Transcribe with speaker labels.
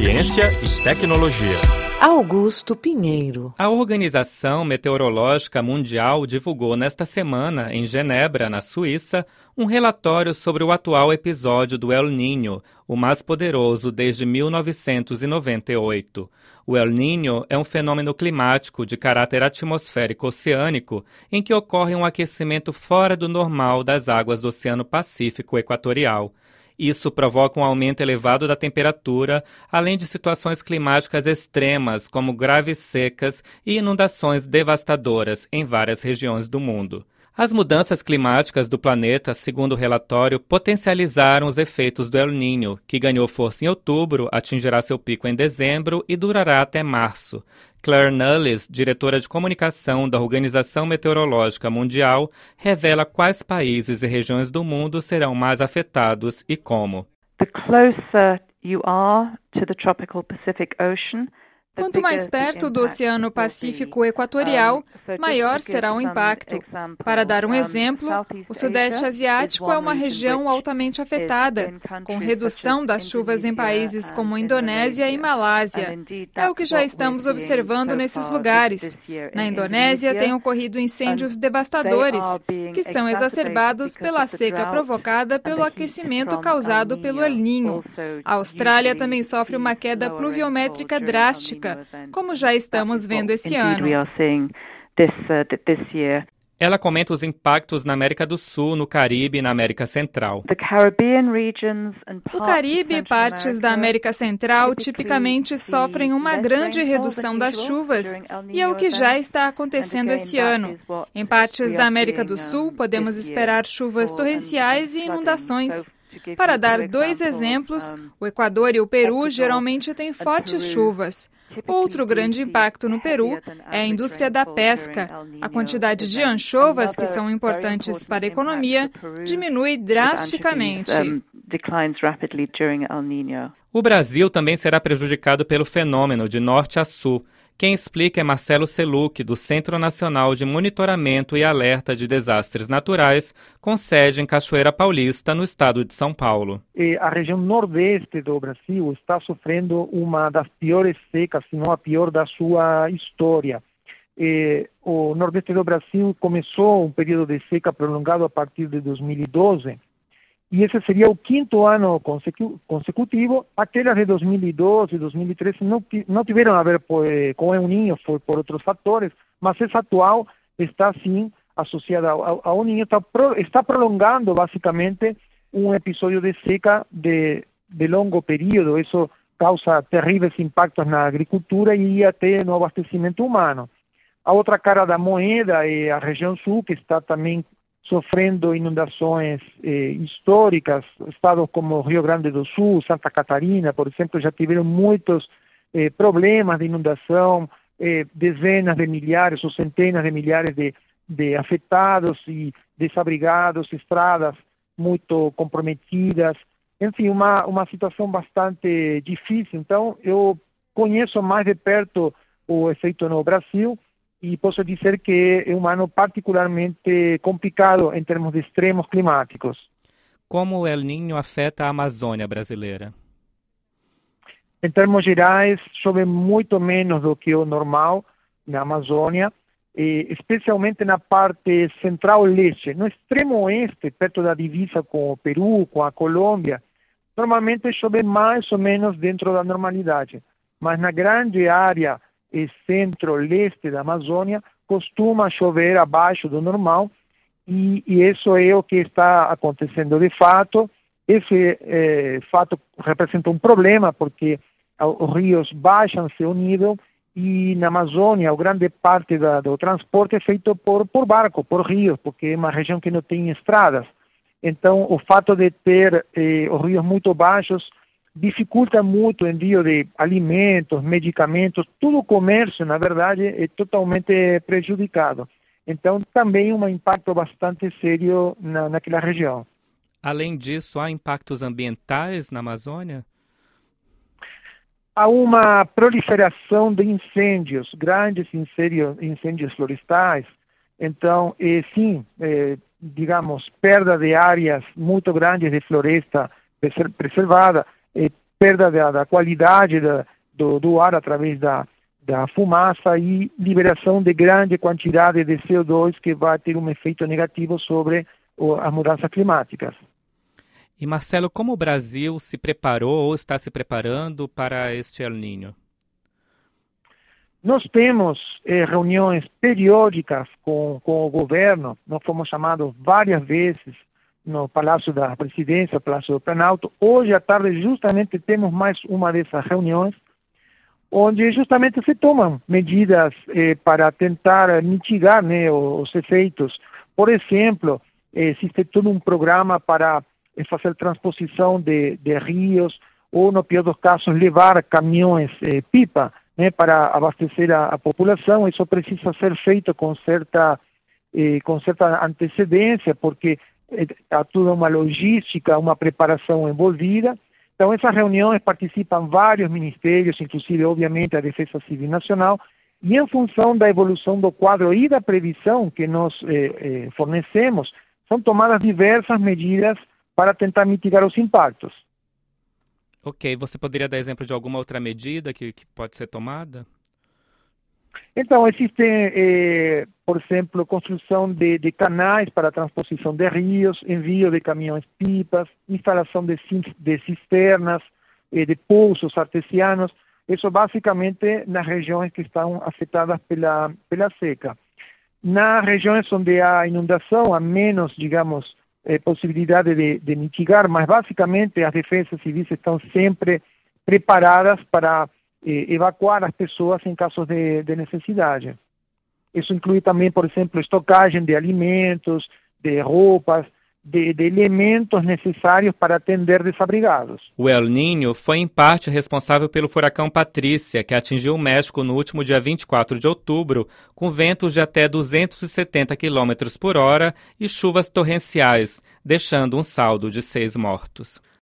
Speaker 1: Ciência e tecnologia.
Speaker 2: Augusto Pinheiro.
Speaker 3: A Organização Meteorológica Mundial divulgou nesta semana, em Genebra, na Suíça, um relatório sobre o atual episódio do El Niño, o mais poderoso desde 1998. O El Niño é um fenômeno climático de caráter atmosférico oceânico em que ocorre um aquecimento fora do normal das águas do Oceano Pacífico Equatorial. Isso provoca um aumento elevado da temperatura, além de situações climáticas extremas, como graves secas e inundações devastadoras em várias regiões do mundo. As mudanças climáticas do planeta, segundo o relatório, potencializaram os efeitos do El Niño, que ganhou força em outubro, atingirá seu pico em dezembro e durará até março. Claire Nulis, diretora de comunicação da Organização Meteorológica Mundial, revela quais países e regiões do mundo serão mais afetados e como.
Speaker 4: The closer you are to the tropical Pacific Ocean,
Speaker 5: quanto mais perto do Oceano Pacífico Equatorial, maior será o impacto. Para dar um exemplo, o Sudeste Asiático é uma região altamente afetada, com redução das chuvas em países como Indonésia e Malásia. É o que já estamos observando nesses lugares. Na Indonésia, têm ocorrido incêndios devastadores, que são exacerbados pela seca provocada pelo aquecimento causado pelo El Niño. A Austrália também sofre uma queda pluviométrica drástica, como já estamos vendo esse ano.
Speaker 3: Ela comenta os impactos na América do Sul, no Caribe e na América Central.
Speaker 5: O Caribe e partes da América Central tipicamente sofrem uma grande redução das chuvas, e é o que já está acontecendo esse ano. Em partes da América do Sul, podemos esperar chuvas torrenciais e inundações. Para dar dois exemplos, o Equador e o Peru geralmente têm fortes chuvas. Outro grande impacto no Peru é a indústria da pesca. A quantidade de anchovas, que são importantes para a economia, diminui drasticamente.
Speaker 3: O Brasil também será prejudicado pelo fenômeno de norte a sul. Quem explica é Marcelo Seluc, do Centro Nacional de Monitoramento e Alerta de Desastres Naturais, com sede em Cachoeira Paulista, no estado de São Paulo.
Speaker 6: A região nordeste do Brasil está sofrendo uma das piores secas, se não a pior da sua história. O nordeste do Brasil começou um período de seca prolongado a partir de 2012, e esse seria o quinto ano consecutivo. Aquelas de 2012 e 2013 não tiveram a ver com El Niño, foi por outros fatores, mas essa atual está sim associada ao El Niño, está prolongando basicamente um episódio de seca de longo período. Isso causa terríveis impactos na agricultura e até no abastecimento humano. A outra cara da moeda é a região sul, que está também sofrendo inundações históricas. Estados como Rio Grande do Sul, Santa Catarina, por exemplo, já tiveram muitos problemas de inundação, dezenas de milhares ou centenas de milhares de afetados e desabrigados, estradas muito comprometidas. Enfim, uma situação bastante difícil. Então, eu conheço mais de perto o efeito no Brasil, e posso dizer que é um ano particularmente complicado em termos de extremos climáticos.
Speaker 3: Como o El Niño afeta a Amazônia brasileira?
Speaker 6: Em termos gerais, chove muito menos do que o normal na Amazônia, especialmente na parte central-leste. No extremo oeste, perto da divisa com o Peru, com a Colômbia, normalmente chove mais ou menos dentro da normalidade. Mas na grande área centro-leste da Amazônia, costuma chover abaixo do normal, e isso é o que está acontecendo de fato. Esse fato representa um problema, porque os rios baixam seu nível, e na Amazônia, a grande parte do transporte é feito por barco, por rios, porque é uma região que não tem estradas. Então, o fato de ter os rios muito baixos dificulta muito o envio de alimentos, medicamentos, todo o comércio, na verdade, é totalmente prejudicado. Então, também um impacto bastante sério naquela região.
Speaker 3: Além disso, há impactos ambientais na Amazônia?
Speaker 6: Há uma proliferação de incêndios, grandes incêndios florestais. Então, sim, digamos, perda de áreas muito grandes de floresta preservada, perda da qualidade do ar através da fumaça e liberação de grande quantidade de CO2 que vai ter um efeito negativo sobre as mudanças climáticas.
Speaker 3: E Marcelo, como o Brasil se preparou ou está se preparando para este El Niño?
Speaker 6: Nós temos reuniões periódicas com o governo, nós fomos chamados várias vezes no Palácio da Presidência, Palácio do Planalto. Hoje à tarde justamente temos mais uma dessas reuniões, onde justamente se tomam medidas para tentar mitigar, né, os efeitos. Por exemplo, existe todo um programa para fazer transposição de rios, ou no pior dos casos levar caminhões pipa, né, para abastecer a população. Isso precisa ser feito com certa antecedência, porque há toda uma logística, uma preparação envolvida. Então, essas reuniões participam vários ministérios, inclusive, obviamente, a Defesa Civil Nacional, e em função da evolução do quadro e da previsão que nós fornecemos, são tomadas diversas medidas para tentar mitigar os impactos.
Speaker 3: Ok, você poderia dar exemplo de alguma outra medida que pode ser tomada?
Speaker 6: Então, existe, por exemplo, construção de canais para a transposição de rios, envio de caminhões-pipas, instalação de cisternas, de poços artesianos, isso basicamente nas regiões que estão afetadas pela seca. Nas regiões onde há inundação, há menos, digamos, possibilidade de mitigar, mas basicamente as defesas civis estão sempre preparadas para evacuar as pessoas em casos de necessidade. Isso inclui também, por exemplo, estocagem de alimentos, de roupas, de elementos necessários para atender desabrigados.
Speaker 3: O El Niño foi em parte responsável pelo furacão Patrícia, que atingiu o México no último dia 24 de outubro, com ventos de até 270 km por hora e chuvas torrenciais, deixando um saldo de 6 mortos.